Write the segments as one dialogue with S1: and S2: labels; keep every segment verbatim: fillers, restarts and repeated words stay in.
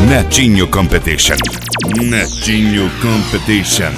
S1: Netinho Competition. Netinho Competition.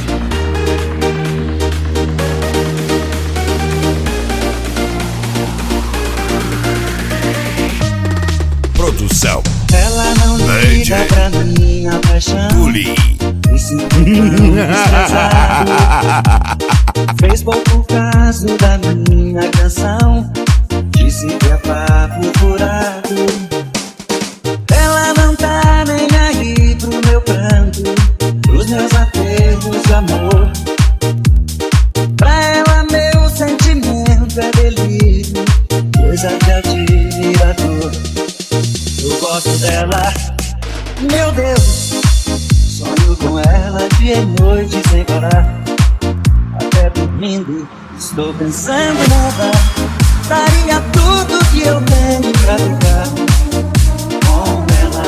S1: Produção.
S2: Ela não liga pra minha paixão.
S1: Tuli.
S2: Me sinto tão desprezado. Fez pouco caso da minha canção. Disse que é papo furado. Ela não tá nem aí pro meu pranto, pros meus aterros de amor. Pra ela meu sentimento é delírio, coisa de admirador. Eu gosto dela, meu Deus. Sonho com ela dia e noite sem parar. Até dormindo estou pensando nela. Daria tudo que eu tenho pra ficar com ela.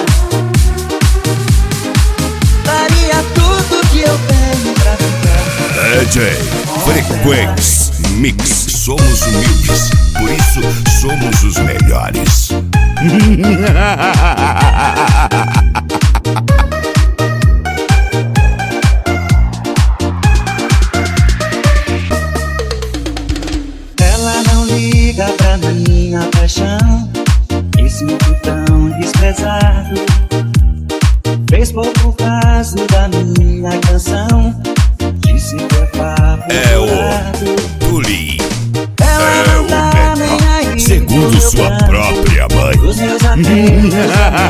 S2: Daria tudo que eu tenho pra ficar.
S1: D J Frequenz Mix. Somos humildes, por isso somos os melhores.
S2: Ela não liga pra minha paixão. Me sinto tão desprezado. Fez pouco caso da minha canção. Disse que é papo
S1: É
S2: furado.
S1: o Tuli.
S2: Ela
S1: É
S2: não
S1: o
S2: tá nem
S1: melhor,
S2: aí
S1: segundo
S2: pro meu
S1: sua
S2: pranto,
S1: própria mãe.
S2: os meus aterros de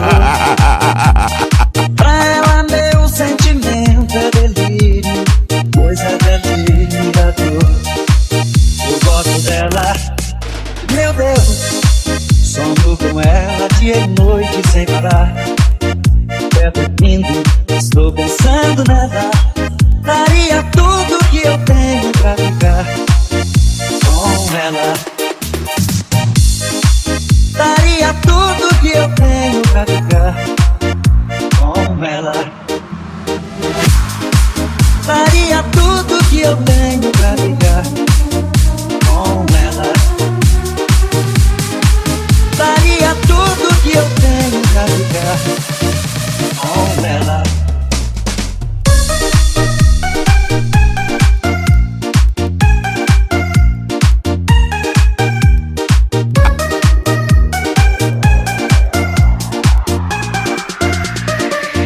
S2: amor. Pra ela meu sentimento é delírio, coisa de admirador. Eu gosto dela, meu Deus. Sonho com ela dia e noite sem parar. Até dormindo estou pensando nela. Daria tudo que eu tenho pra ficar com ela. Daria tudo que eu tenho pra ficar com ela. Daria tudo que eu tenho